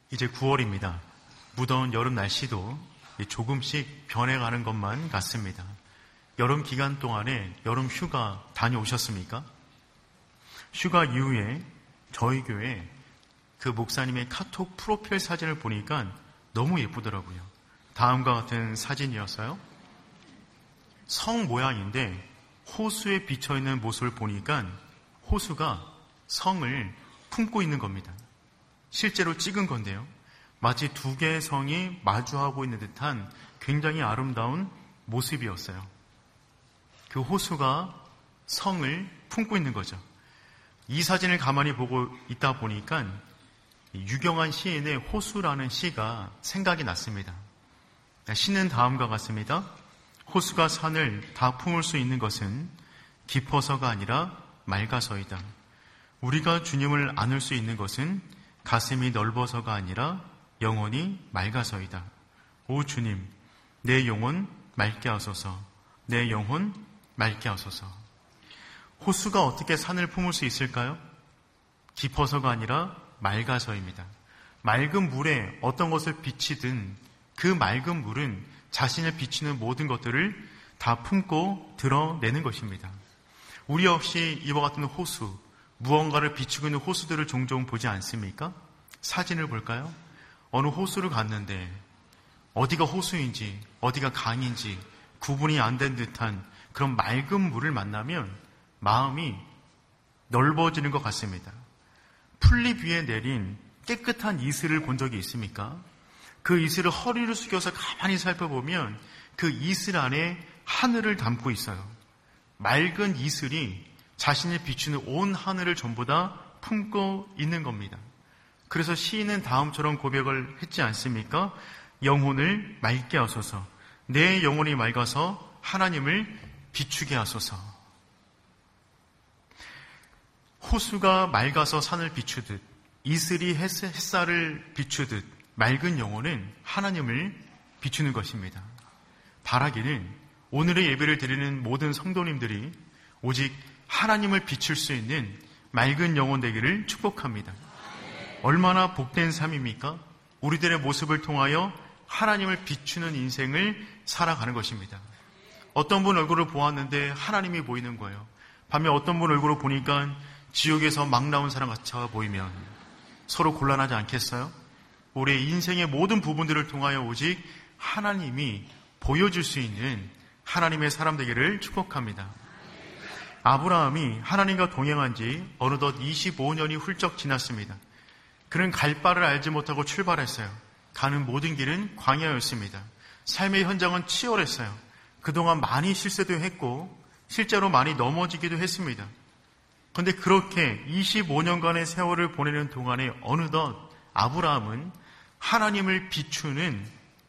이제 9월입니다. 무더운 여름 날씨도 조금씩 변해가는 것만 같습니다. 여름 기간 동안에 여름 휴가 다녀오셨습니까? 휴가 이후에 저희 교회 그 목사님의 카톡 프로필 사진을 보니까 너무 예쁘더라고요. 다음과 같은 사진이었어요. 성 모양인데 호수에 비쳐있는 모습을 보니까 호수가 성을 품고 있는 겁니다. 실제로 찍은 건데요. 마치 두 개의 성이 마주하고 있는 듯한 굉장히 아름다운 모습이었어요. 그 호수가 성을 품고 있는 거죠. 이 사진을 가만히 보고 있다 보니까 유경환 시인의 호수라는 시가 생각이 났습니다. 시는 다음과 같습니다. 호수가 산을 다 품을 수 있는 것은 깊어서가 아니라 맑아서이다. 우리가 주님을 안을 수 있는 것은 가슴이 넓어서가 아니라 영혼이 맑아서이다. 오 주님, 내 영혼 맑게 하소서. 내 영혼 맑게 하소서. 호수가 어떻게 산을 품을 수 있을까요? 깊어서가 아니라 맑아서입니다. 맑은 물에 어떤 것을 비치든 그 맑은 물은 자신을 비치는 모든 것들을 다 품고 드러내는 것입니다. 우리 역시 이와 같은 호수, 무언가를 비추고 있는 호수들을 종종 보지 않습니까? 사진을 볼까요? 어느 호수를 갔는데 어디가 호수인지 어디가 강인지 구분이 안 된 듯한 그런 맑은 물을 만나면 마음이 넓어지는 것 같습니다. 풀잎 위에 내린 깨끗한 이슬을 본 적이 있습니까? 그 이슬을 허리를 숙여서 가만히 살펴보면 그 이슬 안에 하늘을 담고 있어요. 맑은 이슬이 자신을 비추는 온 하늘을 전부 다 품고 있는 겁니다. 그래서 시인은 다음처럼 고백을 했지 않습니까? 영혼을 맑게 하소서. 내 영혼이 맑아서 하나님을 비추게 하소서. 호수가 맑아서 산을 비추듯 이슬이 햇살을 비추듯 맑은 영혼은 하나님을 비추는 것입니다. 바라기는 오늘의 예배를 드리는 모든 성도님들이 오직 하나님을 비출 수 있는 맑은 영혼 되기를 축복합니다. 얼마나 복된 삶입니까? 우리들의 모습을 통하여 하나님을 비추는 인생을 살아가는 것입니다. 어떤 분 얼굴을 보았는데 하나님이 보이는 거예요. 반면 어떤 분 얼굴을 보니까 지옥에서 막 나온 사람 같이 보이면 서로 곤란하지 않겠어요? 우리의 인생의 모든 부분들을 통하여 오직 하나님이 보여줄 수 있는 하나님의 사람 되기를 축복합니다. 아브라함이 하나님과 동행한 지 어느덧 25년이 훌쩍 지났습니다. 그는 갈 바를 알지 못하고 출발했어요. 가는 모든 길은 광야였습니다. 삶의 현장은 치열했어요. 그동안 많이 실수도 했고 실제로 많이 넘어지기도 했습니다. 그런데 그렇게 25년간의 세월을 보내는 동안에 어느덧 아브라함은 하나님을 비추는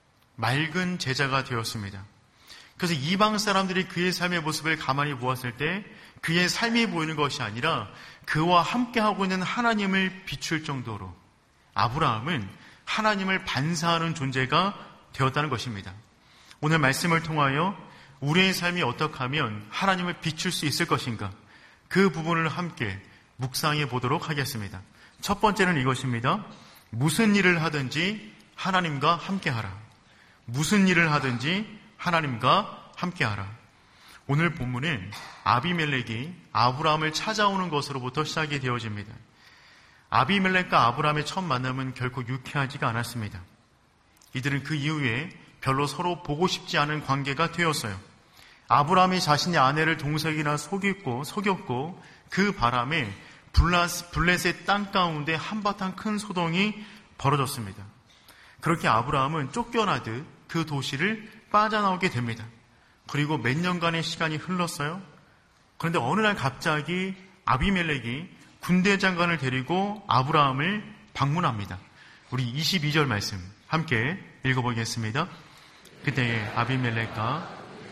맑은 제자가 되었습니다. 그래서 이방 사람들이 그의 삶의 모습을 가만히 보았을 때 그의 삶이 보이는 것이 아니라 그와 함께하고 있는 하나님을 비출 정도로 아브라함은 하나님을 반사하는 존재가 되었다는 것입니다. 오늘 말씀을 통하여 우리의 삶이 어떻게 하면 하나님을 비출 수 있을 것인가, 그 부분을 함께 묵상해 보도록 하겠습니다. 첫 번째는 이것입니다. 무슨 일을 하든지 하나님과 함께하라. 무슨 일을 하든지 하나님과 함께하라. 오늘 본문은 아비멜렉이 아브라함을 찾아오는 것으로부터 시작이 되어집니다. 아비멜렉과 아브라함의 첫 만남은 결코 유쾌하지가 않았습니다. 이들은 그 이후에 별로 서로 보고 싶지 않은 관계가 되었어요. 아브라함이 자신의 아내를 동석이나 속였고 그 바람에 블레셋 땅 가운데 한바탕 큰 소동이 벌어졌습니다. 그렇게 아브라함은 쫓겨나듯 그 도시를 빠져나오게 됩니다. 그리고 몇 년간의 시간이 흘렀어요. 그런데 어느 날 갑자기 아비멜렉이 군대 장관을 데리고 아브라함을 방문합니다. 우리 22절 말씀 함께 읽어보겠습니다. 그때 아비멜렉과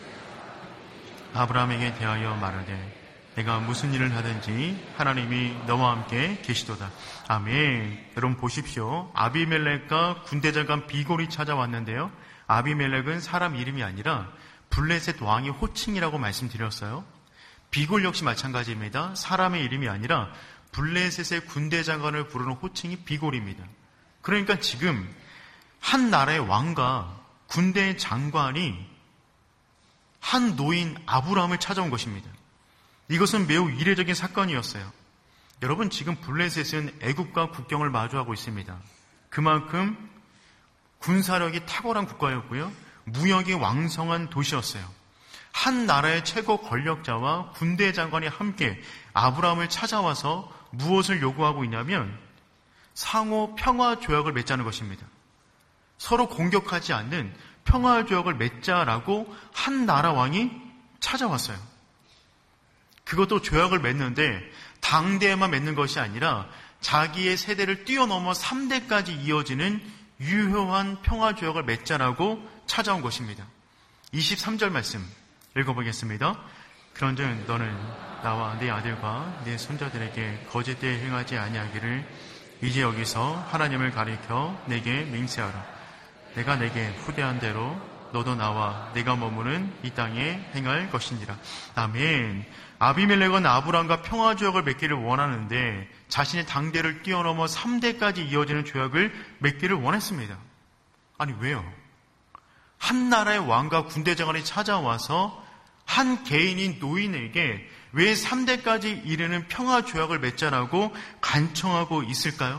아브라함에게 대하여 말하되 내가 무슨 일을 하든지 하나님이 너와 함께 계시도다. 아멘. 여러분 보십시오. 아비멜렉과 군대장관 비골이 찾아왔는데요. 아비멜렉은 사람 이름이 아니라 블레셋 왕의 호칭이라고 말씀드렸어요. 비골 역시 마찬가지입니다. 사람의 이름이 아니라 블레셋의 군대장관을 부르는 호칭이 비골입니다. 그러니까 지금 한 나라의 왕과 군대의 장관이 한 노인 아브라함을 찾아온 것입니다. 이것은 매우 이례적인 사건이었어요. 여러분, 지금 블레셋은 애국과 국경을 마주하고 있습니다. 그만큼 군사력이 탁월한 국가였고요. 무역이 왕성한 도시였어요. 한 나라의 최고 권력자와 군대 장관이 함께 아브라함을 찾아와서 무엇을 요구하고 있냐면 상호 평화 조약을 맺자는 것입니다. 서로 공격하지 않는 평화 조약을 맺자라고 한 나라 왕이 찾아왔어요. 그것도 조약을 맺는데 당대에만 맺는 것이 아니라 자기의 세대를 뛰어넘어 3대까지 이어지는 유효한 평화 조약을 맺자라고 찾아온 것입니다. 23절 말씀 읽어보겠습니다. 그런즉 너는 나와 네 아들과 네 손자들에게 거짓되이 행하지 아니하기를 이제 여기서 하나님을 가리켜 내게 맹세하라. 내가 내게 후대한 대로 너도 나와 내가 머무는 이 땅에 행할 것이니라. 아멘. 아비멜렉은 아브람과 평화조약을 맺기를 원하는데 자신의 당대를 뛰어넘어 3대까지 이어지는 조약을 맺기를 원했습니다. 아니 왜요? 한 나라의 왕과 군대 장관이 찾아와서 한 개인인 노인에게 왜 3대까지 이르는 평화조약을 맺자라고 간청하고 있을까요?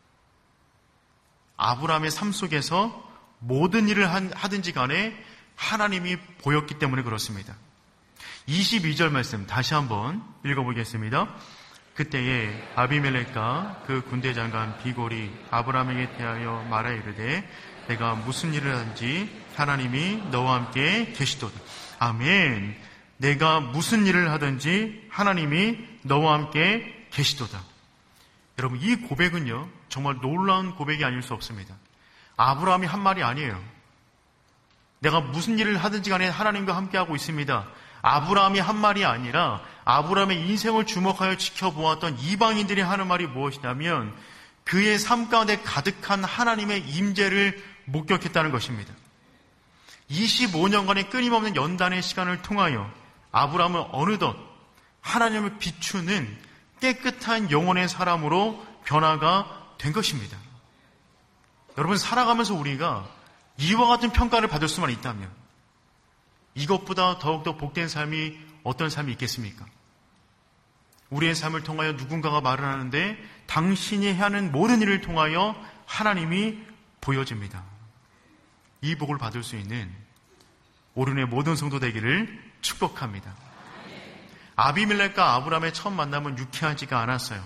아브람의 삶 속에서 모든 일을 하든지 간에 하나님이 보였기 때문에 그렇습니다. 22절 말씀 다시 한번 읽어보겠습니다. 그때에 아비멜렉과 그 군대 장관 비골이 아브람에게 대하여 말하 이르되 내가 무슨 일을 하든지 하나님이 너와 함께 계시도다. 아멘. 내가 무슨 일을 하든지 하나님이 너와 함께 계시도다. 여러분, 이 고백은요 정말 놀라운 고백이 아닐 수 없습니다. 아브라함이 한 말이 아니에요. 내가 무슨 일을 하든지 간에 하나님과 함께하고 있습니다. 아브라함이 한 말이 아니라 아브라함의 인생을 주목하여 지켜보았던 이방인들이 하는 말이 무엇이냐면 그의 삶 가운데 가득한 하나님의 임재를 목격했다는 것입니다. 25년간의 끊임없는 연단의 시간을 통하여 아브라함은 어느덧 하나님을 비추는 깨끗한 영혼의 사람으로 변화가 된 것입니다. 여러분, 살아가면서 우리가 이와 같은 평가를 받을 수만 있다면 이것보다 더욱더 복된 삶이 어떤 삶이 있겠습니까? 우리의 삶을 통하여 누군가가 말을 하는데 당신이 하는 모든 일을 통하여 하나님이 보여집니다. 이 복을 받을 수 있는 오륜의 모든 성도 되기를 축복합니다. 아비멜렉과 아브람의 첫 만남은 유쾌하지가 않았어요.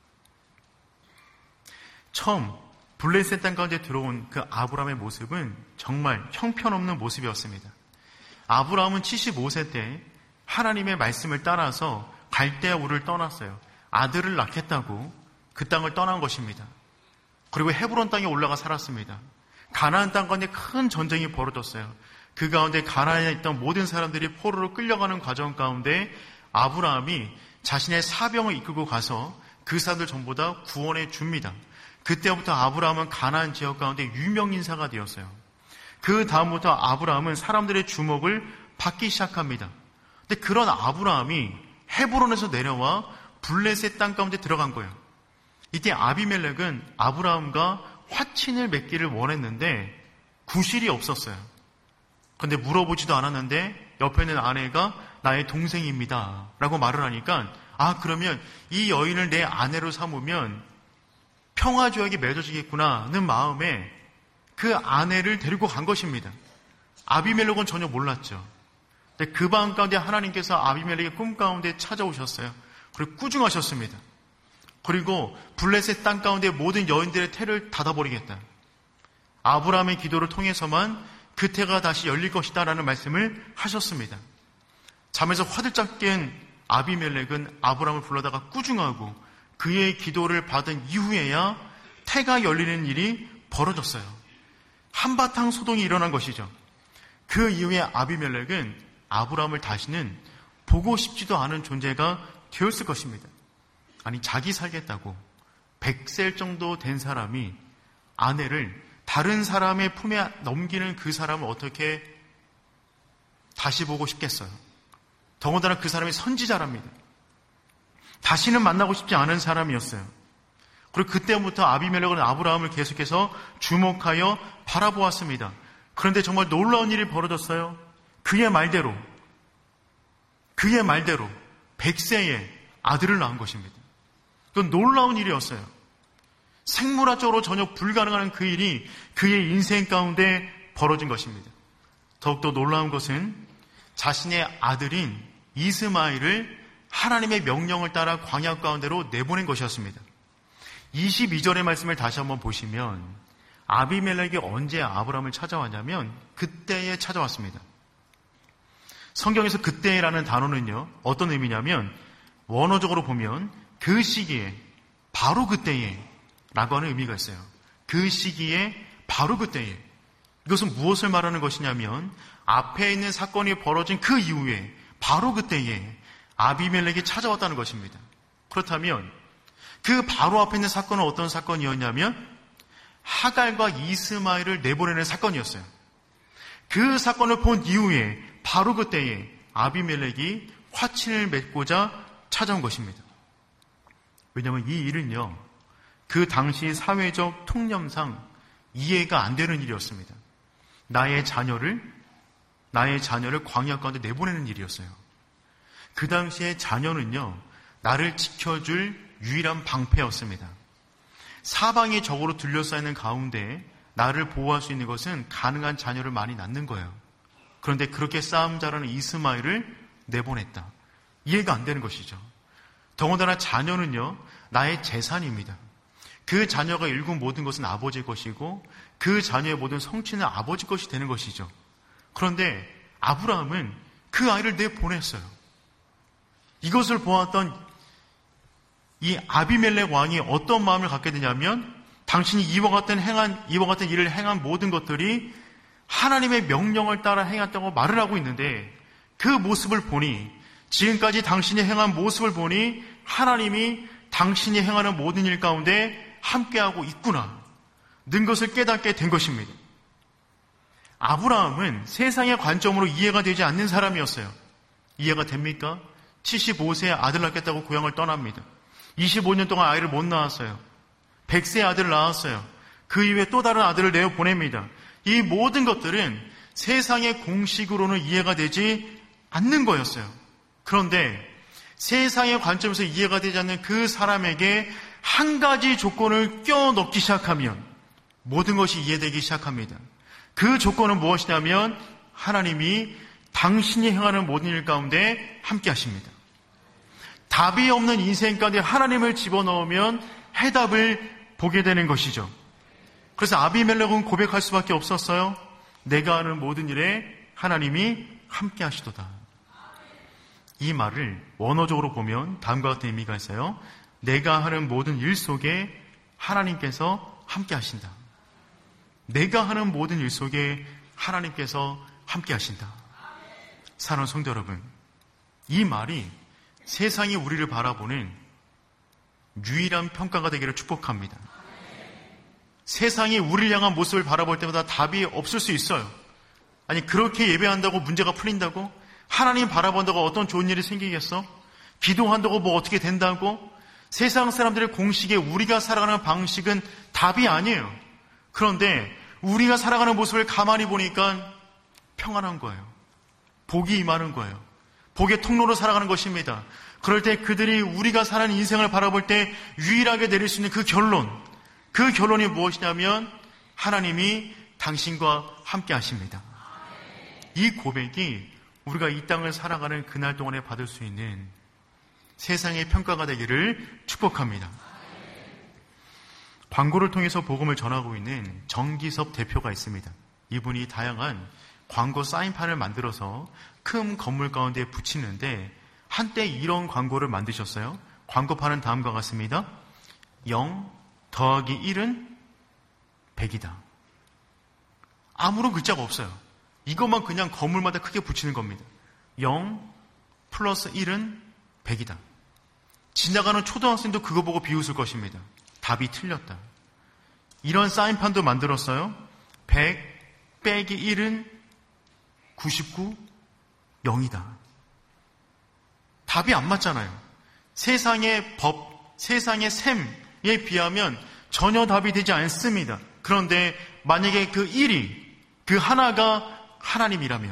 처음 블레셋 땅 가운데 들어온 그 아브람의 모습은 정말 형편없는 모습이었습니다. 아브람은 75세 때 하나님의 말씀을 따라서 갈대아 우를 떠났어요. 아들을 낳겠다고 그 땅을 떠난 것입니다. 그리고 헤브론 땅에 올라가 살았습니다. 가나안 땅 가운데 큰 전쟁이 벌어졌어요. 그 가운데 가나안에 있던 모든 사람들이 포로로 끌려가는 과정 가운데 아브라함이 자신의 사병을 이끌고 가서 그 사람들 전부 다 구원해 줍니다. 그때부터 아브라함은 가나안 지역 가운데 유명 인사가 되었어요. 그 다음부터 아브라함은 사람들의 주목을 받기 시작합니다. 근데 그런 아브라함이 헤브론에서 내려와 블레셋 땅 가운데 들어간 거예요. 이때 아비멜렉은 아브라함과 화친을 맺기를 원했는데 구실이 없었어요. 그런데 물어보지도 않았는데 옆에 있는 아내가 나의 동생입니다 라고 말을 하니까 그러면 이 여인을 내 아내로 삼으면 평화조약이 맺어지겠구나는 마음에 그 아내를 데리고 간 것입니다. 아비멜렉은 전혀 몰랐죠. 근데 그 밤 가운데 하나님께서 아비멜렉의 꿈 가운데 찾아오셨어요. 그리고 꾸중하셨습니다. 그리고 블레셋 땅 가운데 모든 여인들의 태를 닫아버리겠다. 아브라함의 기도를 통해서만 그 태가 다시 열릴 것이다 라는 말씀을 하셨습니다. 잠에서 화들짝 깬 아비멜렉은 아브라함을 불러다가 꾸중하고 그의 기도를 받은 이후에야 태가 열리는 일이 벌어졌어요. 한바탕 소동이 일어난 것이죠. 그 이후에 아비멜렉은 아브라함을 다시는 보고 싶지도 않은 존재가 되었을 것입니다. 아니, 자기 살겠다고 100세 정도 된 사람이 아내를 다른 사람의 품에 넘기는 그 사람을 어떻게 다시 보고 싶겠어요? 더군다나 그 사람이 선지자랍니다. 다시는 만나고 싶지 않은 사람이었어요. 그리고 그때부터 아비멜렉은 아브라함을 계속해서 주목하여 바라보았습니다. 그런데 정말 놀라운 일이 벌어졌어요. 그의 말대로 100세에 아들을 낳은 것입니다. 그건 놀라운 일이었어요. 생물학적으로 전혀 불가능한 그 일이 그의 인생 가운데 벌어진 것입니다. 더욱더 놀라운 것은 자신의 아들인 이스마엘을 하나님의 명령을 따라 광야 가운데로 내보낸 것이었습니다. 22절의 말씀을 다시 한번 보시면 아비멜렉이 언제 아브라함을 찾아왔냐면 그때에 찾아왔습니다. 성경에서 그때라는 단어는요, 어떤 의미냐면 원어적으로 보면 그 시기에, 바로 그때에 라고 하는 의미가 있어요. 그 시기에, 바로 그때에. 이것은 무엇을 말하는 것이냐면 앞에 있는 사건이 벌어진 그 이후에, 바로 그때에 아비멜렉이 찾아왔다는 것입니다. 그렇다면 그 바로 앞에 있는 사건은 어떤 사건이었냐면 하갈과 이스마엘을 내보내는 사건이었어요. 그 사건을 본 이후에 바로 그때에 아비멜렉이 화친을 맺고자 찾아온 것입니다. 왜냐하면 이 일은요, 그 당시 사회적 통념상 이해가 안 되는 일이었습니다. 나의 자녀를 광야 가운데 내보내는 일이었어요. 그 당시에 자녀는요, 나를 지켜줄 유일한 방패였습니다. 사방이 적으로 둘러싸이는 가운데 나를 보호할 수 있는 것은 가능한 자녀를 많이 낳는 거예요. 그런데 그렇게 싸움 잘하는 이스마엘을 내보냈다. 이해가 안 되는 것이죠. 더군다나 자녀는요, 나의 재산입니다. 그 자녀가 일군 모든 것은 아버지의 것이고 그 자녀의 모든 성취는 아버지 것이 되는 것이죠. 그런데 아브라함은 그 아이를 내보냈어요. 이것을 보았던 이 아비멜렉 왕이 어떤 마음을 갖게 되냐면 당신이 이와 같은 일을 행한 모든 것들이 하나님의 명령을 따라 행했다고 말을 하고 있는데 그 모습을 보니, 지금까지 당신이 행한 모습을 보니 하나님이 당신이 행하는 모든 일 가운데 함께하고 있구나 는 것을 깨닫게 된 것입니다. 아브라함은 세상의 관점으로 이해가 되지 않는 사람이었어요. 이해가 됩니까? 75세에 아들 낳겠다고 고향을 떠납니다. 25년 동안 아이를 못 낳았어요. 100세에 아들을 낳았어요. 그 이후에 또 다른 아들을 내어보냅니다. 이 모든 것들은 세상의 공식으로는 이해가 되지 않는 거였어요. 그런데 세상의 관점에서 이해가 되지 않는 그 사람에게 한 가지 조건을 껴넣기 시작하면 모든 것이 이해되기 시작합니다. 그 조건은 무엇이냐면 하나님이 당신이 행하는 모든 일 가운데 함께 하십니다. 답이 없는 인생 가운데 하나님을 집어넣으면 해답을 보게 되는 것이죠. 그래서 아비멜렉은 고백할 수밖에 없었어요. 내가 하는 모든 일에 하나님이 함께 하시도다. 이 말을 원어적으로 보면 다음과 같은 의미가 있어요. 내가 하는 모든 일 속에 하나님께서 함께 하신다. 내가 하는 모든 일 속에 하나님께서 함께 하신다. 사랑하는 성도 여러분, 이 말이 세상이 우리를 바라보는 유일한 평가가 되기를 축복합니다. 세상이 우리를 향한 모습을 바라볼 때마다 답이 없을 수 있어요. 아니, 그렇게 예배한다고 문제가 풀린다고? 하나님 바라본다고 어떤 좋은 일이 생기겠어? 기도한다고 뭐 어떻게 된다고? 세상 사람들의 공식에 우리가 살아가는 방식은 답이 아니에요. 그런데 우리가 살아가는 모습을 가만히 보니까 평안한 거예요. 복이 임하는 거예요. 복의 통로로 살아가는 것입니다. 그럴 때 그들이 우리가 사는 인생을 바라볼 때 유일하게 내릴 수 있는 그 결론이 무엇이냐면 하나님이 당신과 함께 하십니다. 이 고백이 우리가 이 땅을 살아가는 그날 동안에 받을 수 있는 세상의 평가가 되기를 축복합니다. 광고를 통해서 복음을 전하고 있는 정기섭 대표가 있습니다. 이분이 다양한 광고 사인판을 만들어서 큰 건물 가운데 붙이는데 한때 이런 광고를 만드셨어요. 광고판은 다음과 같습니다. 0 더하기 1은 100이다. 아무런 글자가 없어요. 이것만 그냥 건물마다 크게 붙이는 겁니다. 0 플러스 1은 100이다. 지나가는 초등학생도 그거 보고 비웃을 것입니다. 답이 틀렸다. 이런 사인판도 만들었어요. 100 빼기 1은 99, 0이다. 답이 안 맞잖아요. 세상의 법, 세상의 셈, 비하면 전혀 답이 되지 않습니다. 그런데 만약에 그 일이, 그 하나가 하나님이라면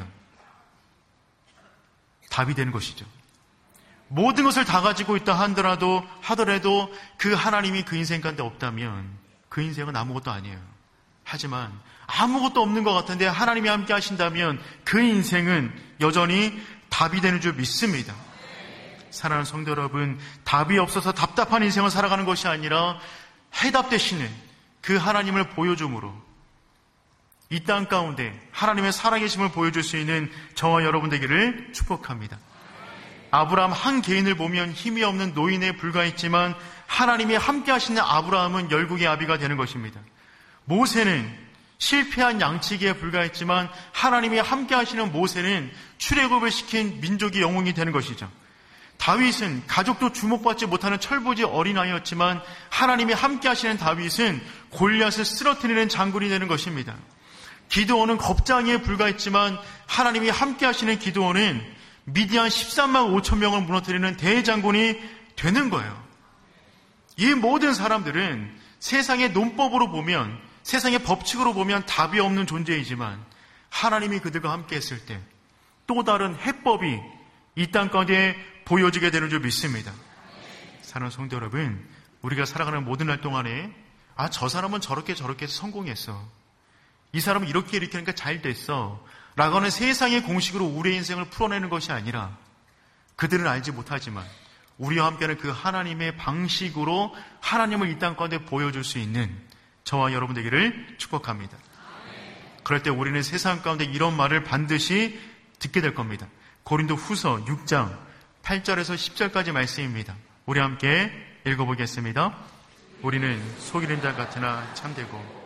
답이 되는 것이죠. 모든 것을 다 가지고 있다 하더라도 그 하나님이 그 인생 가운데 없다면 그 인생은 아무것도 아니에요. 하지만 아무것도 없는 것 같은데 하나님이 함께 하신다면 그 인생은 여전히 답이 되는 줄 믿습니다. 사랑하는 성도 여러분, 답이 없어서 답답한 인생을 살아가는 것이 아니라 해답 되시는 그 하나님을 보여줌으로 이 땅 가운데 하나님의 살아계심을 보여줄 수 있는 저와 여러분 되기를 축복합니다. 아브라함 한 개인을 보면 힘이 없는 노인에 불과했지만 하나님이 함께 하시는 아브라함은 열국의 아비가 되는 것입니다. 모세는 실패한 양치기에 불과했지만 하나님이 함께 하시는 모세는 출애굽을 시킨 민족의 영웅이 되는 것이죠. 다윗은 가족도 주목받지 못하는 철부지 어린아이였지만 하나님이 함께 하시는 다윗은 골리앗을 쓰러뜨리는 장군이 되는 것입니다. 기드온은 겁장이에 불과했지만 하나님이 함께 하시는 기드온은 미디안 13만 5천 명을 무너뜨리는 대장군이 되는 거예요. 이 모든 사람들은 세상의 논법으로 보면, 세상의 법칙으로 보면 답이 없는 존재이지만 하나님이 그들과 함께 했을 때 또 다른 해법이 이 땅 가운데 보여지게 되는 줄 믿습니다. 사랑하는 성도 여러분, 우리가 살아가는 모든 날 동안에 저 사람은 저렇게 해서 성공했어, 이 사람은 이렇게 하니까 잘 됐어 라고 하는 세상의 공식으로 우리의 인생을 풀어내는 것이 아니라 그들은 알지 못하지만 우리와 함께하는 그 하나님의 방식으로 하나님을 이 땅 가운데 보여줄 수 있는 저와 여러분 되기를 축복합니다. 그럴 때 우리는 세상 가운데 이런 말을 반드시 듣게 될 겁니다. 고린도 후서 6장 8절에서 10절까지 말씀입니다. 우리 함께 읽어보겠습니다. 우리는 속이는 자 같으나 참되고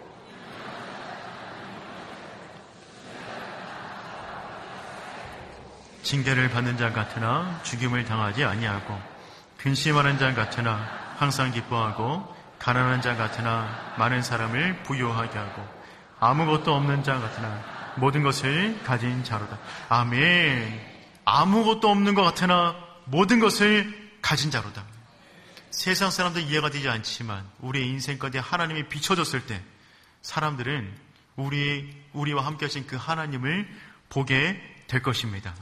징계를 받는 자 같으나 죽임을 당하지 아니하고 근심하는 자 같으나 항상 기뻐하고 가난한 자 같으나 많은 사람을 부유하게 하고 아무것도 없는 자 같으나 모든 것을 가진 자로다. 아멘. 아무것도 없는 것 같으나 모든 것을 가진 자로다. 세상 사람들 이해가 되지 않지만 우리의 인생 가운데 하나님이 비춰졌을 때 사람들은 우리와 함께 하신 그 하나님을 보게 될 것입니다.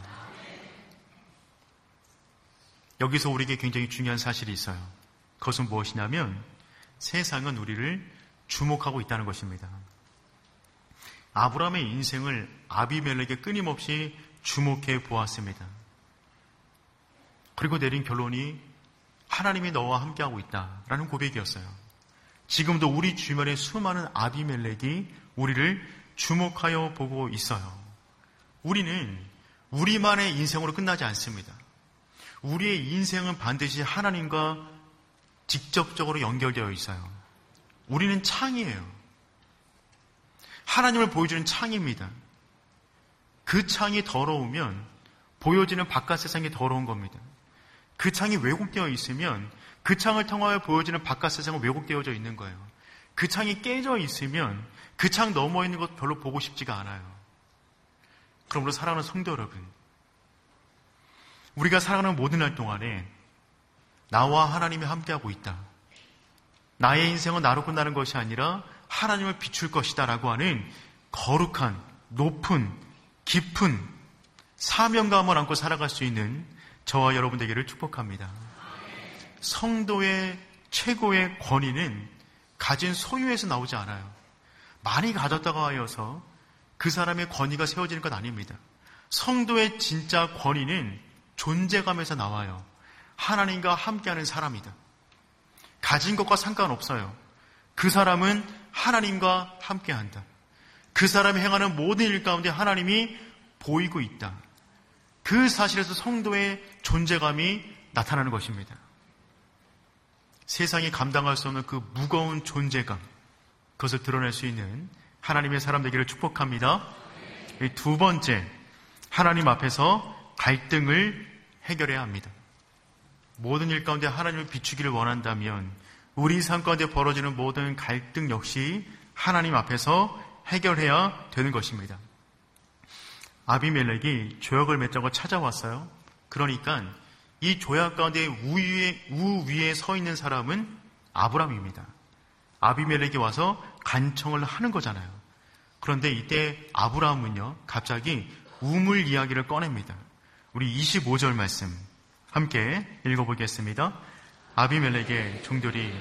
여기서 우리에게 굉장히 중요한 사실이 있어요. 그것은 무엇이냐면 세상은 우리를 주목하고 있다는 것입니다. 아브라함의 인생을 아비멜렉에 끊임없이 주목해 보았습니다. 그리고 내린 결론이 하나님이 너와 함께하고 있다라는 고백이었어요. 지금도 우리 주변에 수많은 아비멜렉이 우리를 주목하여 보고 있어요. 우리는 우리만의 인생으로 끝나지 않습니다. 우리의 인생은 반드시 하나님과 직접적으로 연결되어 있어요. 우리는 창이에요. 하나님을 보여주는 창입니다. 그 창이 더러우면 보여지는 바깥 세상이 더러운 겁니다. 그 창이 왜곡되어 있으면 그 창을 통하여 보여지는 바깥 세상은 왜곡되어져 있는 거예요. 그 창이 깨져 있으면 그 창 너머에 있는 것 별로 보고 싶지가 않아요. 그러므로 사랑하는 성도 여러분, 우리가 살아가는 모든 날 동안에 나와 하나님이 함께하고 있다. 나의 인생은 나로 끝나는 것이 아니라 하나님을 비출 것이다 라고 하는 거룩한, 높은, 깊은 사명감을 안고 살아갈 수 있는 저와 여러분 되기를 축복합니다. 성도의 최고의 권위는 가진 소유에서 나오지 않아요. 많이 가졌다고 하여서 그 사람의 권위가 세워지는 것 아닙니다. 성도의 진짜 권위는 존재감에서 나와요. 하나님과 함께하는 사람이다. 가진 것과 상관없어요. 그 사람은 하나님과 함께한다. 그 사람이 행하는 모든 일 가운데 하나님이 보이고 있다. 그 사실에서 성도의 존재감이 나타나는 것입니다. 세상이 감당할 수 없는 그 무거운 존재감, 그것을 드러낼 수 있는 하나님의 사람 되기를 축복합니다. 두 번째, 하나님 앞에서 갈등을 해결해야 합니다. 모든 일 가운데 하나님을 비추기를 원한다면 우리 삶 가운데 벌어지는 모든 갈등 역시 하나님 앞에서 해결해야 되는 것입니다. 아비멜렉이 조약을 맺자고 찾아왔어요. 그러니까 이 조약 가운데 우 위에 서 있는 사람은 아브람입니다. 아비멜렉이 와서 간청을 하는 거잖아요. 그런데 이때 아브라함은요, 갑자기 우물 이야기를 꺼냅니다. 우리 25절 말씀 함께 읽어보겠습니다. 아비멜렉의 종들이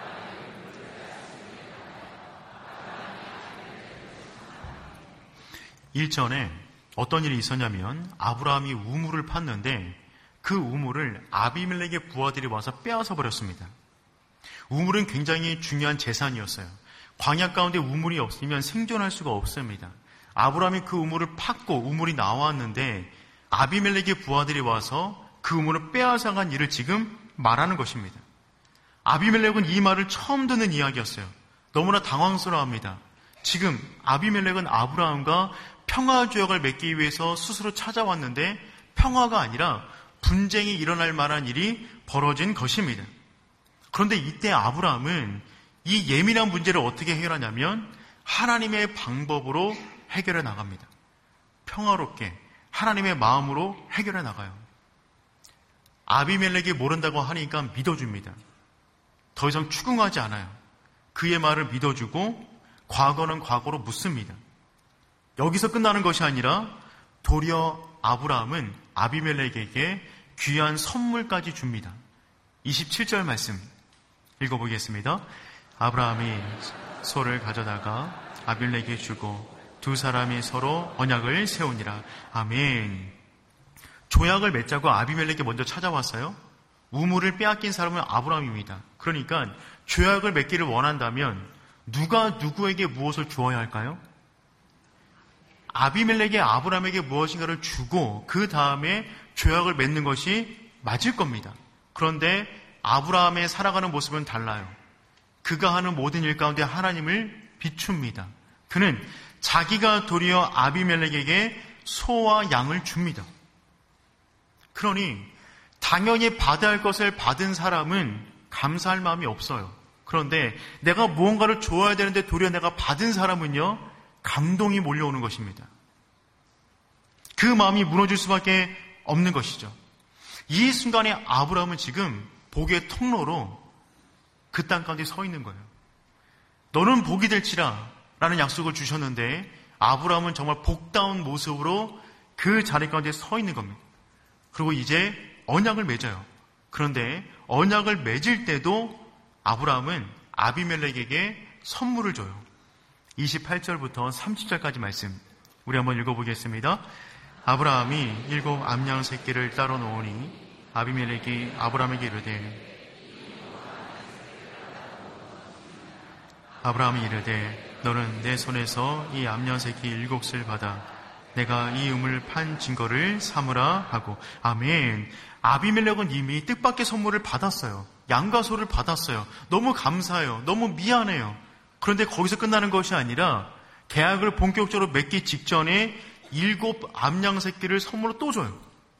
일전에 어떤 일이 있었냐면 아브라함이 우물을 팠는데 그 우물을 아비멜렉의 부하들이 와서 빼앗아 버렸습니다. 우물은 굉장히 중요한 재산이었어요. 광야 가운데 우물이 없으면 생존할 수가 없습니다. 아브라함이 그 우물을 팠고 우물이 나왔는데 아비멜렉의 부하들이 와서 그 우물을 빼앗아간 일을 지금 말하는 것입니다. 아비멜렉은 이 말을 처음 듣는 이야기였어요. 너무나 당황스러워합니다. 지금 아비멜렉은 아브라함과 평화 조약을 맺기 위해서 스스로 찾아왔는데 평화가 아니라 분쟁이 일어날 만한 일이 벌어진 것입니다. 그런데 이때 아브라함은 이 예민한 문제를 어떻게 해결하냐면 하나님의 방법으로 해결해 나갑니다. 평화롭게 하나님의 마음으로 해결해 나가요. 아비멜렉이 모른다고 하니까 믿어줍니다. 더 이상 추궁하지 않아요. 그의 말을 믿어주고 과거는 과거로 묻습니다. 여기서 끝나는 것이 아니라 도리어 아브라함은 아비멜렉에게 귀한 선물까지 줍니다. 27절 말씀 읽어보겠습니다. 아브라함이 소를 가져다가 아비멜렉에게 주고 두 사람이 서로 언약을 세우니라. 아멘. 조약을 맺자고 아비멜렉이 먼저 찾아왔어요. 우물을 빼앗긴 사람은 아브라함입니다. 그러니까 조약을 맺기를 원한다면 누가 누구에게 무엇을 주어야 할까요? 아비멜렉이 아브라함에게 무엇인가를 주고 그 다음에 조약을 맺는 것이 맞을 겁니다. 그런데 아브라함의 살아가는 모습은 달라요. 그가 하는 모든 일 가운데 하나님을 비춥니다. 그는 자기가 도리어 아비멜렉에게 소와 양을 줍니다. 그러니 당연히 받아야 할 것을 받은 사람은 감사할 마음이 없어요. 그런데 내가 무언가를 줘야 되는데 도리어 내가 받은 사람은요, 감동이 몰려오는 것입니다. 그 마음이 무너질 수밖에 없는 것이죠. 이 순간에 아브라함은 지금 복의 통로로 그 땅 가운데 서 있는 거예요. 너는 복이 될지라 라는 약속을 주셨는데 아브라함은 정말 복다운 모습으로 그 자리 가운데 서 있는 겁니다. 그리고 이제 언약을 맺어요. 그런데 언약을 맺을 때도 아브라함은 아비멜렉에게 선물을 줘요. 28절부터 30절까지 말씀 우리 한번 읽어보겠습니다. 아브라함이 7 암양 새끼를 따로 놓으니 아비멜렉이 아브라함에게 이르되 너는 내 손에서 이 암양 새끼 7을 받아 내가 이 우물 판 증거를 삼으라 하고. 아멘. 아비멜렉은 이미 뜻밖의 선물을 받았어요. 양과 소를 받았어요. 너무 감사해요. 너무 미안해요. 그런데 거기서 끝나는 것이 아니라 계약을 본격적으로 맺기 직전에 7 암양 새끼를 선물로 또 줘요.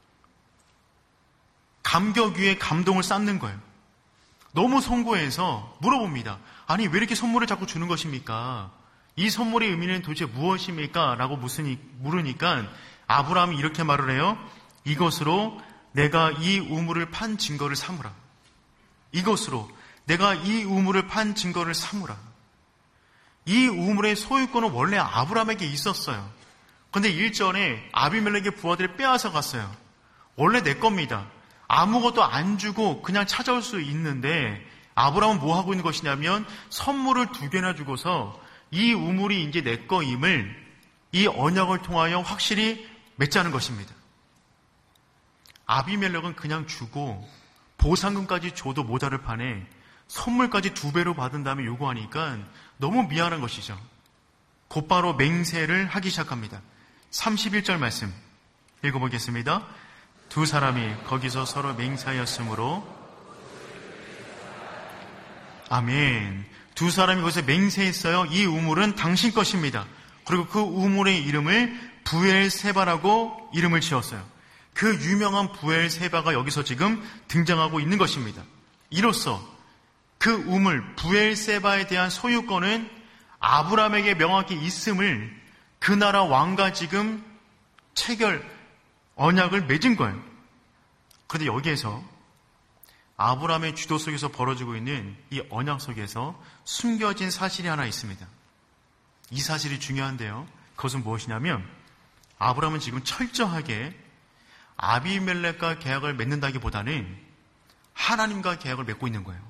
감격 위에 감동을 쌓는 거예요. 너무 송구해서 물어봅니다. 아니 왜 이렇게 선물을 자꾸 주는 것입니까? 이 선물의 의미는 도대체 무엇입니까? 라고 물으니까 아브라함이 이렇게 말을 해요. 이것으로 내가 이 우물을 판 증거를 삼으라. 이것으로 내가 이 우물을 판 증거를 삼으라. 이 우물의 소유권은 원래 아브라함에게 있었어요. 그런데 일전에 아비멜렉의 부하들이 빼앗아 갔어요. 원래 내 겁니다. 아무것도 안 주고 그냥 찾아올 수 있는데 아브라함은 뭐 하고 있는 것이냐면 선물을 2개나 주고서 이 우물이 이제 내 거임을 이 언약을 통하여 확실히 맺자는 것입니다. 아비멜렉은 그냥 주고 보상금까지 줘도 모자를 판에 선물까지 2배로 받은 다음에 요구하니까 너무 미안한 것이죠. 곧바로 맹세를 하기 시작합니다. 31절 말씀 읽어보겠습니다. 두 사람이 거기서 서로 맹세하였으므로 아멘. 두 사람이 거기서 맹세했어요. 이 우물은 당신 것입니다. 그리고 그 우물의 이름을 부엘세바라고 이름을 지었어요. 그 유명한 부엘세바가 여기서 지금 등장하고 있는 것입니다. 이로써 그 우물 부엘세바에 대한 소유권은 아브라함에게 명확히 있음을 그 나라 왕과 지금 체결 언약을 맺은 거예요. 그런데 여기에서 아브라함의 주도 속에서 벌어지고 있는 이 언약 속에서 숨겨진 사실이 하나 있습니다. 이 사실이 중요한데요. 그것은 무엇이냐면 아브라함은 지금 철저하게 아비멜렉과 계약을 맺는다기보다는 하나님과 계약을 맺고 있는 거예요.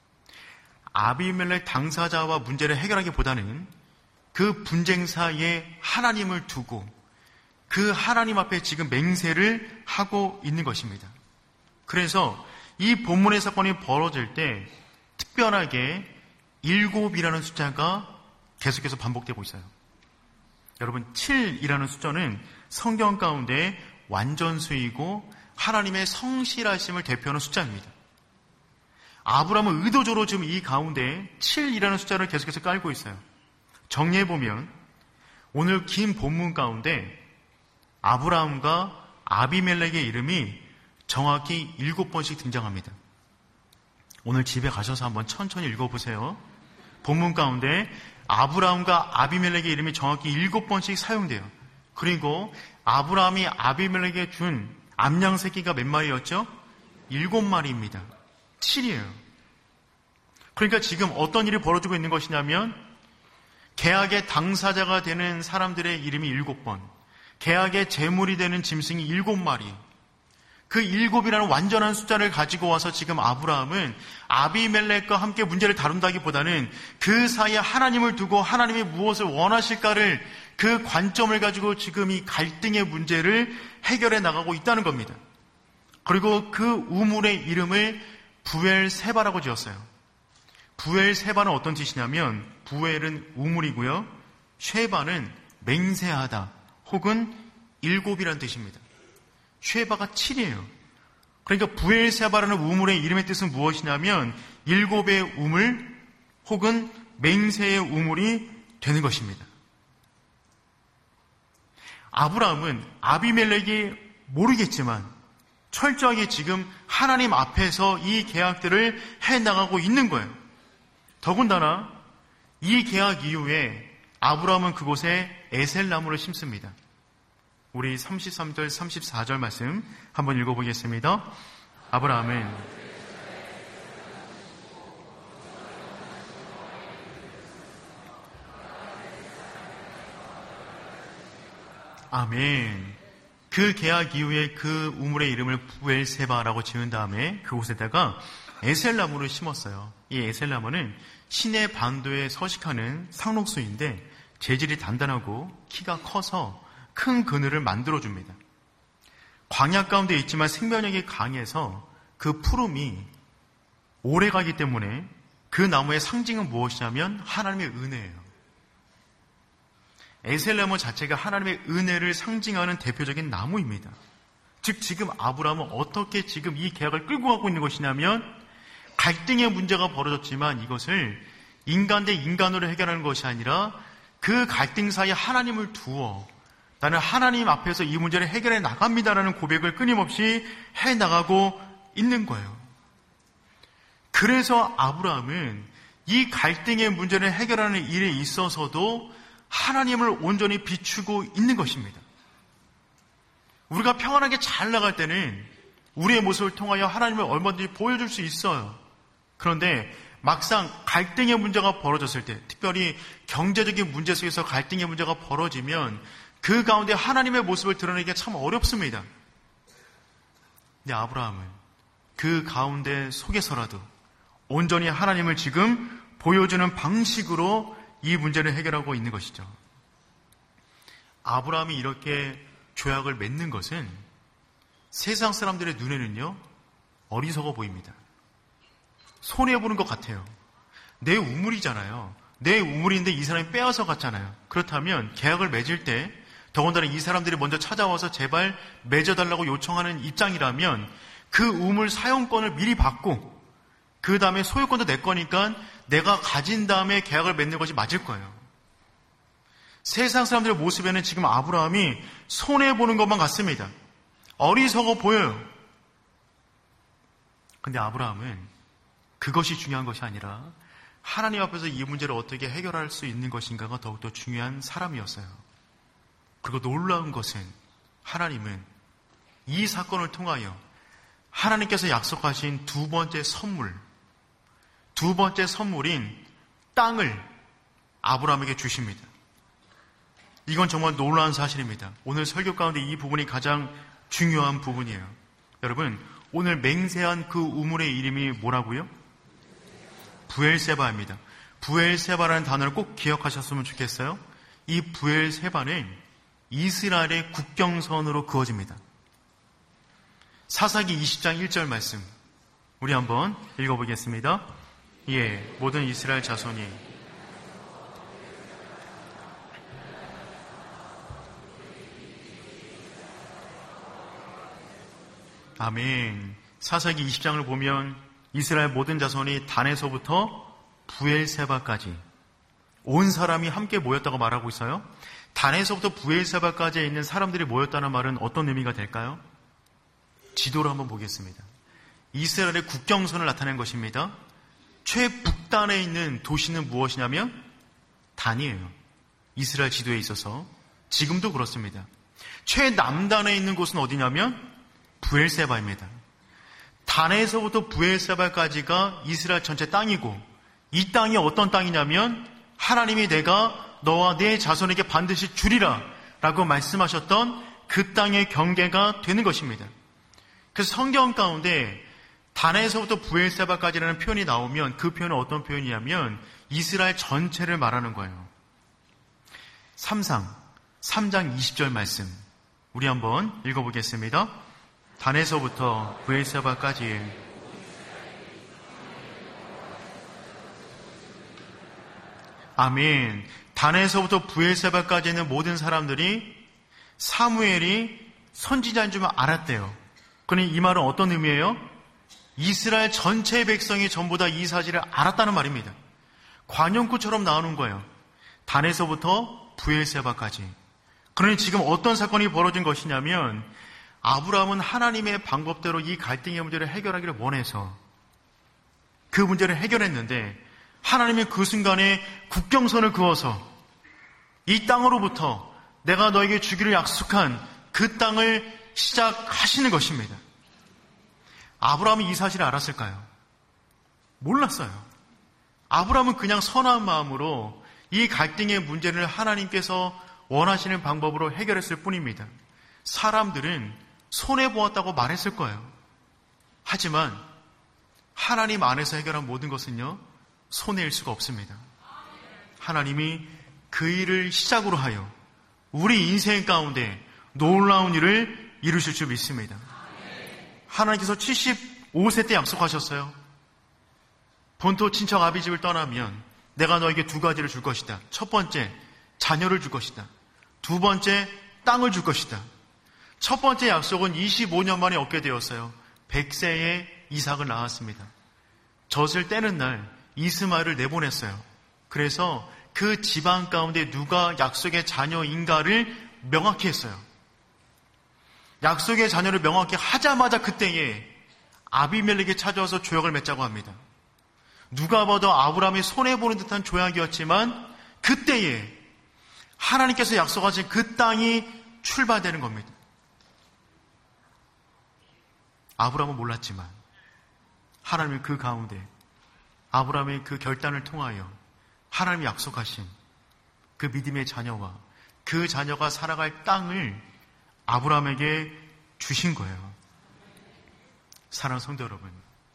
아비멜렉 당사자와 문제를 해결하기보다는 그 분쟁사에 하나님을 두고 그 하나님 앞에 지금 맹세를 하고 있는 것입니다. 그래서 이 본문의 사건이 벌어질 때 특별하게 7이라는 숫자가 계속해서 반복되고 있어요. 여러분, 7이라는 숫자는 성경 가운데 완전수이고 하나님의 성실하심을 대표하는 숫자입니다. 아브라함은 의도적으로 지금 이 가운데 7이라는 숫자를 계속해서 깔고 있어요. 정리해보면 오늘 긴 본문 가운데 아브라함과 아비멜렉의 이름이 정확히 7번씩 등장합니다. 오늘 집에 가셔서 한번 천천히 읽어보세요. 본문 가운데 아브라함과 아비멜렉의 이름이 정확히 7번씩 사용돼요. 그리고 아브라함이 아비멜렉에게 준 암양 새끼가 몇 마리였죠? 7마리입니다. 7이에요. 그러니까 지금 어떤 일이 벌어지고 있는 것이냐면 계약의 당사자가 되는 사람들의 이름이 7번, 계약의 제물이 되는 짐승이 7마리, 그 7이라는 완전한 숫자를 가지고 와서 지금 아브라함은 아비멜렉과 함께 문제를 다룬다기보다는 그 사이에 하나님을 두고 하나님이 무엇을 원하실까를 그 관점을 가지고 지금 이 갈등의 문제를 해결해 나가고 있다는 겁니다. 그리고 그 우물의 이름을 부엘세바라고 지었어요. 부엘세바는 어떤 뜻이냐면 부엘은 우물이고요, 쉐바는 맹세하다 혹은 7이라는 뜻입니다. 쉐바가 7이에요. 그러니까 부엘세바라는 우물의 이름의 뜻은 무엇이냐면 7의 우물 혹은 맹세의 우물이 되는 것입니다. 아브라함은 아비멜렉이 모르겠지만 철저하게 지금 하나님 앞에서 이 계약들을 해나가고 있는 거예요. 더군다나 이 계약 이후에 아브라함은 그곳에 에셀나무를 심습니다. 우리 33절, 34절 말씀 한번 읽어보겠습니다. 아브라함은 아멘. 그 계약 이후에 그 우물의 이름을 부엘세바라고 지은 다음에 그곳에다가 에셀나무를 심었어요. 이 에셀나무는 시내 반도에 서식하는 상록수인데 재질이 단단하고 키가 커서 큰 그늘을 만들어줍니다. 광야 가운데 있지만 생명력이 강해서 그 푸름이 오래가기 때문에 그 나무의 상징은 무엇이냐면 하나님의 은혜예요. 에셀나무 자체가 하나님의 은혜를 상징하는 대표적인 나무입니다. 즉 지금 아브라함은 어떻게 지금 이 계약을 끌고 가고 있는 것이냐면 갈등의 문제가 벌어졌지만 이것을 인간 대 인간으로 해결하는 것이 아니라 그 갈등 사이에 하나님을 두어 나는 하나님 앞에서 이 문제를 해결해 나갑니다라는 고백을 끊임없이 해나가고 있는 거예요. 그래서 아브라함은 이 갈등의 문제를 해결하는 일에 있어서도 하나님을 온전히 비추고 있는 것입니다. 우리가 평안하게 잘 나갈 때는 우리의 모습을 통하여 하나님을 얼마든지 보여줄 수 있어요. 그런데 막상 갈등의 문제가 벌어졌을 때, 특별히 경제적인 문제 속에서 갈등의 문제가 벌어지면 그 가운데 하나님의 모습을 드러내기가 참 어렵습니다. 근데 아브라함은 그 가운데 속에서라도 온전히 하나님을 지금 보여주는 방식으로 이 문제를 해결하고 있는 것이죠. 아브라함이 이렇게 조약을 맺는 것은 세상 사람들의 눈에는요, 어리석어 보입니다. 손해보는 것 같아요. 내 우물이잖아요. 내 우물인데 이 사람이 빼앗아 갔잖아요. 그렇다면 계약을 맺을 때 더군다나 이 사람들이 먼저 찾아와서 제발 맺어달라고 요청하는 입장이라면 그 우물 사용권을 미리 받고 그 다음에 소유권도 내 거니까 내가 가진 다음에 계약을 맺는 것이 맞을 거예요. 세상 사람들의 모습에는 지금 아브라함이 손해보는 것만 같습니다. 어리석어 보여요. 근데 아브라함은 그것이 중요한 것이 아니라 하나님 앞에서 이 문제를 어떻게 해결할 수 있는 것인가가 더욱더 중요한 사람이었어요. 그리고 놀라운 것은 하나님은 이 사건을 통하여 하나님께서 약속하신 두 번째 선물인 땅을 아브라함에게 주십니다. 이건 정말 놀라운 사실입니다. 오늘 설교 가운데 이 부분이 가장 중요한 부분이에요. 여러분, 오늘 맹세한 그 우물의 이름이 뭐라고요? 브엘세바입니다. 브엘세바라는 단어를 꼭 기억하셨으면 좋겠어요. 이 브엘세바는 이스라엘의 국경선으로 그어집니다. 사사기 20장 1절 말씀 우리 한번 읽어보겠습니다. 예, 모든 이스라엘 자손이 아멘. 사사기 20장을 보면 이스라엘 모든 자손이 단에서부터 브엘세바까지 온 사람이 함께 모였다고 말하고 있어요. 단에서부터 브엘세바까지 있는 사람들이 모였다는 말은 어떤 의미가 될까요? 지도를 한번 보겠습니다. 이스라엘의 국경선을 나타낸 것입니다. 최북단에 있는 도시는 무엇이냐면 단이에요. 이스라엘 지도에 있어서 지금도 그렇습니다. 최남단에 있는 곳은 어디냐면 브엘세바입니다. 단에서부터 브엘세바까지가 이스라엘 전체 땅이고, 이 땅이 어떤 땅이냐면 하나님이 내가 너와 내 자손에게 반드시 주리라 라고 말씀하셨던 그 땅의 경계가 되는 것입니다. 그래서 성경 가운데 단에서부터 브엘세바까지라는 표현이 나오면 그 표현은 어떤 표현이냐면 이스라엘 전체를 말하는 거예요. 3장 20절 말씀 우리 한번 읽어보겠습니다. 단에서부터 브엘세바까지 아멘. 단에서부터 브엘세바까지 있는 모든 사람들이 사무엘이 선지자인 줄 알았대요. 그러니 이 말은 어떤 의미예요? 이스라엘 전체의 백성이 전부 다 이 사실을 알았다는 말입니다. 관용구처럼 나오는 거예요. 단에서부터 브엘세바까지. 그러니 지금 어떤 사건이 벌어진 것이냐면 아브라함은 하나님의 방법대로 이 갈등의 문제를 해결하기를 원해서 그 문제를 해결했는데 하나님이 그 순간에 국경선을 그어서 이 땅으로부터 내가 너에게 주기를 약속한 그 땅을 시작하시는 것입니다. 아브라함이 이 사실을 알았을까요? 몰랐어요. 아브라함은 그냥 선한 마음으로 이 갈등의 문제를 하나님께서 원하시는 방법으로 해결했을 뿐입니다. 사람들은 손해보았다고 말했을 거예요. 하지만 하나님 안에서 해결한 모든 것은요, 손해일 수가 없습니다. 하나님이 그 일을 시작으로 하여 우리 인생 가운데 놀라운 일을 이루실 줄 믿습니다. 하나님께서 75세 때 약속하셨어요. 본토 친척 아비 집을 떠나면 내가 너에게 두 가지를 줄 것이다. 첫 번째, 자녀를 줄 것이다. 두 번째, 땅을 줄 것이다. 첫 번째 약속은 25년 만에 얻게 되었어요. 100세에 이삭을 낳았습니다. 젖을 떼는 날 이스마엘을 내보냈어요. 그래서 그 집안 가운데 누가 약속의 자녀인가를 명확히 했어요. 약속의 자녀를 명확히 하자마자 그때에 아비멜렉이 찾아와서 조약을 맺자고 합니다. 누가 봐도 아브라함이 손해보는 듯한 조약이었지만 그때에 하나님께서 약속하신 그 땅이 출발되는 겁니다. 아브라함은 몰랐지만 하나님은 그 가운데 아브라함의 그 결단을 통하여 하나님이 약속하신 그 믿음의 자녀와 그 자녀가 살아갈 땅을 아브라함에게 주신 거예요. 사랑하는 성도 여러분,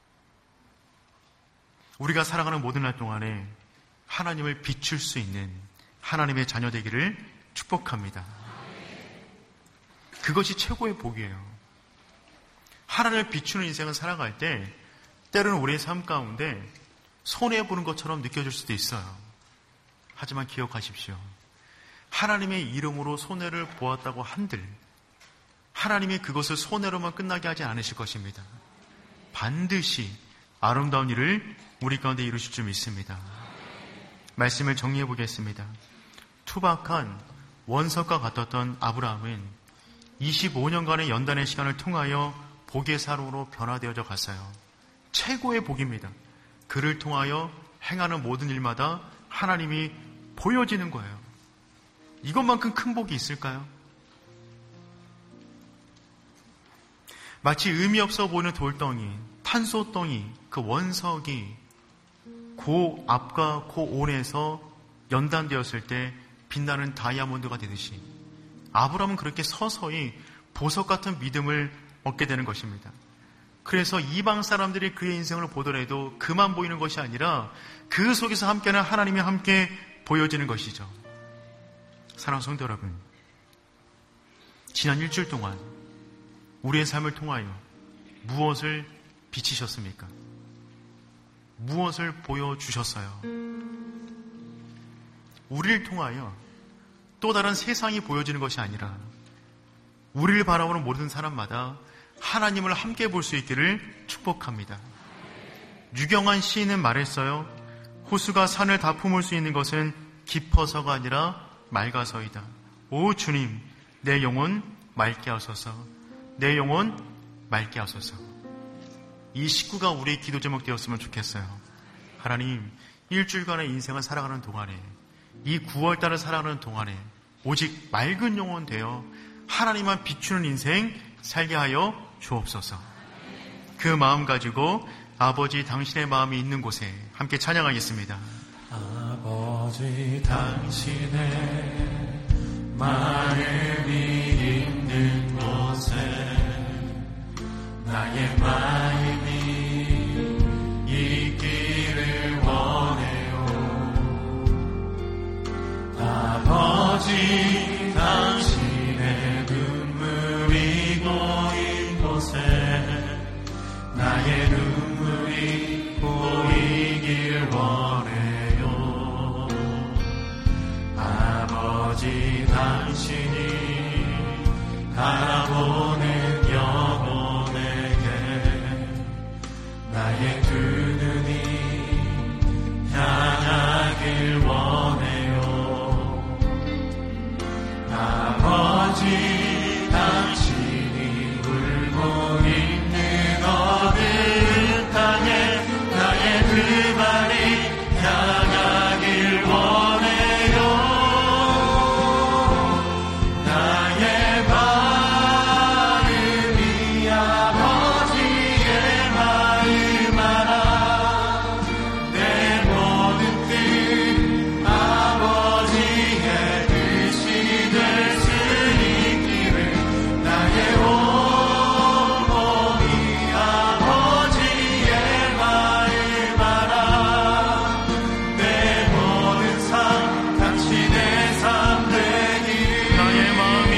우리가 살아가는 모든 날 동안에 하나님을 비출 수 있는 하나님의 자녀 되기를 축복합니다. 그것이 최고의 복이에요. 하나님을 비추는 인생을 살아갈 때 때로는 우리의 삶 가운데 손해보는 것처럼 느껴질 수도 있어요. 하지만 기억하십시오. 하나님의 이름으로 손해를 보았다고 한들 하나님이 그것을 손해로만 끝나게 하지 않으실 것입니다. 반드시 아름다운 일을 우리 가운데 이루실 줄 믿습니다. 말씀을 정리해 보겠습니다. 투박한 원석과 같았던 아브라함은 25년간의 연단의 시간을 통하여 복의 사람으로 변화되어져 갔어요. 최고의 복입니다. 그를 통하여 행하는 모든 일마다 하나님이 보여지는 거예요. 이것만큼 큰 복이 있을까요? 마치 의미 없어 보이는 돌덩이, 탄소덩이, 그 원석이 고 앞과 고 온에서 연단되었을 때 빛나는 다이아몬드가 되듯이 아브라함은 그렇게 서서히 보석 같은 믿음을 얻게 되는 것입니다. 그래서 이방 사람들이 그의 인생을 보더라도 그만 보이는 것이 아니라 그 속에서 함께하는 하나님이 함께 보여지는 것이죠. 사랑하는 성도 여러분, 지난 일주일 동안 우리의 삶을 통하여 무엇을 비치셨습니까? 무엇을 보여주셨어요? 우리를 통하여 또 다른 세상이 보여지는 것이 아니라 우리를 바라보는 모든 사람마다 하나님을 함께 볼 수 있기를 축복합니다. 유경환 시인은 말했어요. 호수가 산을 다 품을 수 있는 것은 깊어서가 아니라 맑아서이다. 오 주님, 내 영혼 맑게 하소서. 내 영혼 맑게 하소서. 이 식구가 우리의 기도 제목 되었으면 좋겠어요. 하나님, 일주일간의 인생을 살아가는 동안에, 이 9월달을 살아가는 동안에 오직 맑은 영혼 되어 하나님만 비추는 인생 살게 하여 주옵소서. 그 마음 가지고 아버지 당신의 마음이 있는 곳에 함께 찬양하겠습니다. 아버지 당신의 마음이 있는 곳에 나의 마음이 있기를 원해요. 아버지 당신의 눈물이 고인 곳에 나의 눈물이 보이길 원해요. 아버지 당신이 바라보는 영혼에게 나의 두 눈이 향하길 원해요. 아버지 당신이 울고 있는 어느 땅에 나의 두 발이 향하길 원해요. 나의 마음이 아버지의 마음 알아. 내 모든 뜻 아버지의 뜻이 될 수 있기를 나의 온몸이 아버지의 마음 알아. 내 모든 삶 당신의 삶 되기를 나의 마음이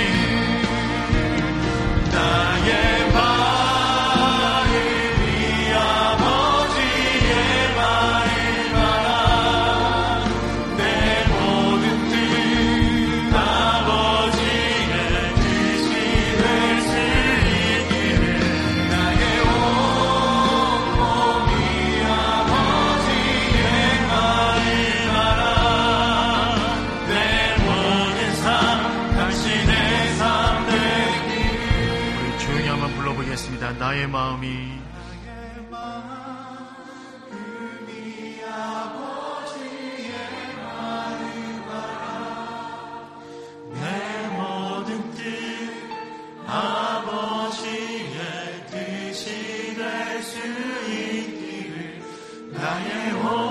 아버지의 마음 알아. 내 모든 뜻 아버지의 뜻이 될 수 있기를 나의 온몸이 아버지의 마음 알아. 내 모든 삶 당신의 삶 되기를. 우리 조용히 한번 불러보겠습니다. 나의 마음이 내 모든 뜻 아버지의 뜻이 될 수 있기를 나의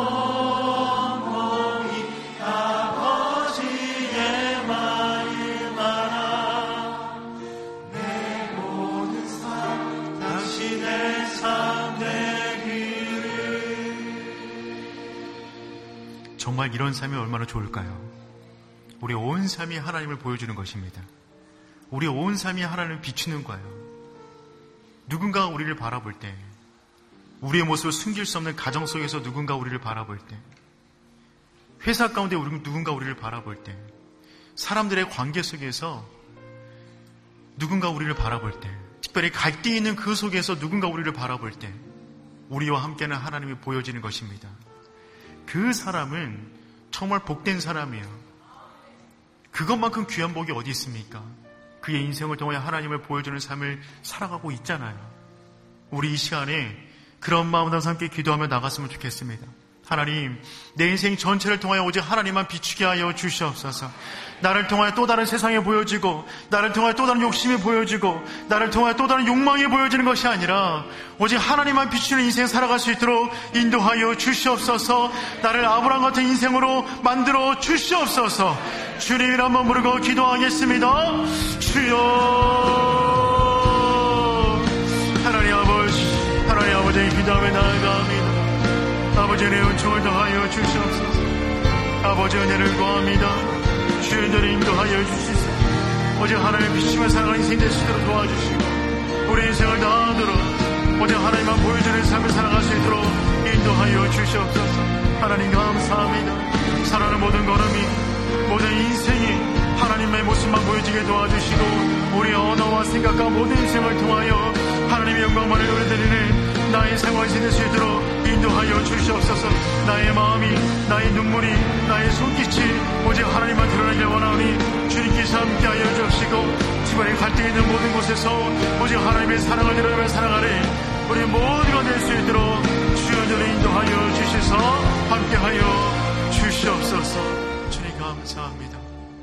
온몸이 아버지의 마음 알아. 내 모든 삶 당신의 삶 되기를. 정말 이런 삶이 얼마나 좋을까요? 우리 온 삶이 하나님을 보여주는 것입니다. 우리 온 삶이 하나님을 비추는 거예요. 누군가 우리를 바라볼 때, 우리의 모습을 숨길 수 없는 가정 속에서 누군가 우리를 바라볼 때, 회사 가운데 누군가 우리를 바라볼 때, 사람들의 관계 속에서 누군가 우리를 바라볼 때, 특별히 갈등이 있는 그 속에서 누군가 우리를 바라볼 때 우리와 함께는 하나님이 보여지는 것입니다. 그 사람은 정말 복된 사람이에요. 그것만큼 귀한 복이 어디 있습니까? 그의 인생을 통해 하나님을 보여주는 삶을 살아가고 있잖아요. 우리 이 시간에 그런 마음 담아서 함께 기도하며 나갔으면 좋겠습니다. 하나님, 내 인생 전체를 통하여 오직 하나님만 비추게 하여 주시옵소서. 나를 통하여 또 다른 세상이 보여지고, 나를 통하여 또 다른 욕심이 보여지고, 나를 통하여 또 다른 욕망이 보여지는 것이 아니라 오직 하나님만 비추는 인생 살아갈 수 있도록 인도하여 주시옵소서. 나를 아브라함 같은 인생으로 만들어 주시옵소서. 주님을 한번 부르고 기도하겠습니다. 주여. 하나님 아버지의 기도함에 나아갑니다. 아버지 내 은총을 더하여 주시옵소서. 아버지 은혜를 구합니다. 주의 은혜를 인도하여 주시소. 오직 하나님의 비추며 살아가는 인생 될 수 있도록 도와주시고, 우리 인생을 다하도록 오직 하나님만 보여주는 삶을 살아갈 수 있도록 인도하여 주시옵소서. 하나님 감사합니다. 살아가는 모든 걸음이, 모든 인생이 하나님의 모습만 보여지게 도와주시고, 우리 언어와 생각과 모든 인생을 통하여 하나님의 영광만을 노래드리는 나의 생활이 될 수 있도록 인도하여 주시옵소서. 나의 마음이, 나의 눈물이, 나의 손끝이 오직 하나님만 드러나길 원하오니 주님께서 함께하여 주시고, 주변에 갈등이 있는 모든 곳에서 오직 하나님의 사랑을 드러내며 살아가는 우리 모두가 될 수 있도록 주여를 인도하여 주셔서 함께하여 주시옵소서. 주님 감사합니다.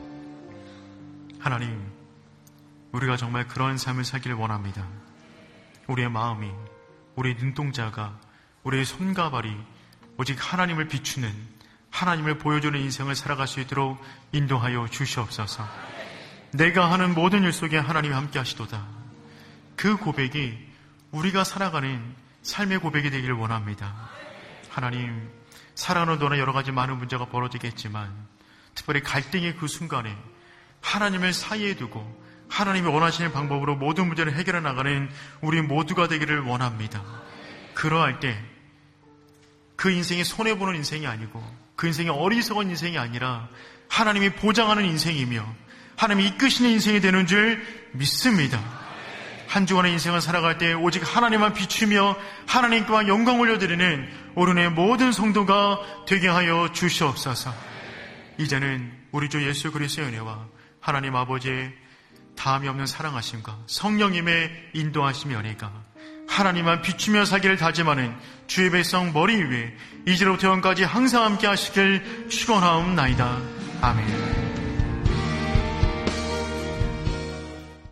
하나님, 우리가 정말 그런 삶을 살기를 원합니다. 우리의 마음이, 우리의 눈동자가, 우리의 손과 발이 오직 하나님을 비추는, 하나님을 보여주는 인생을 살아갈 수 있도록 인도하여 주시옵소서. 내가 하는 모든 일 속에 하나님이 함께 하시도다. 그 고백이 우리가 살아가는 삶의 고백이 되기를 원합니다. 하나님, 살아가는 동안 여러 가지 많은 문제가 벌어지겠지만 특별히 갈등의 그 순간에 하나님을 사이에 두고 하나님이 원하시는 방법으로 모든 문제를 해결해 나가는 우리 모두가 되기를 원합니다. 그러할 때 그 인생이 손해보는 인생이 아니고, 그 인생이 어리석은 인생이 아니라 하나님이 보장하는 인생이며 하나님이 이끄시는 인생이 되는 줄 믿습니다. 한 주간의 인생을 살아갈 때 오직 하나님만 비추며 하나님께만 영광 올려드리는 오른의 모든 성도가 되게 하여 주시옵소서. 이제는 우리 주 예수 그리스도의 은혜와 하나님 아버지의 다함이 없는 사랑하심과 성령님의 인도하심의 은혜가 하나님만 비추며 살기를 다짐하는 주의 백성 머리 위에 이제로부터 영까지 항상 함께 하시길 축원하옵나이다. 아멘.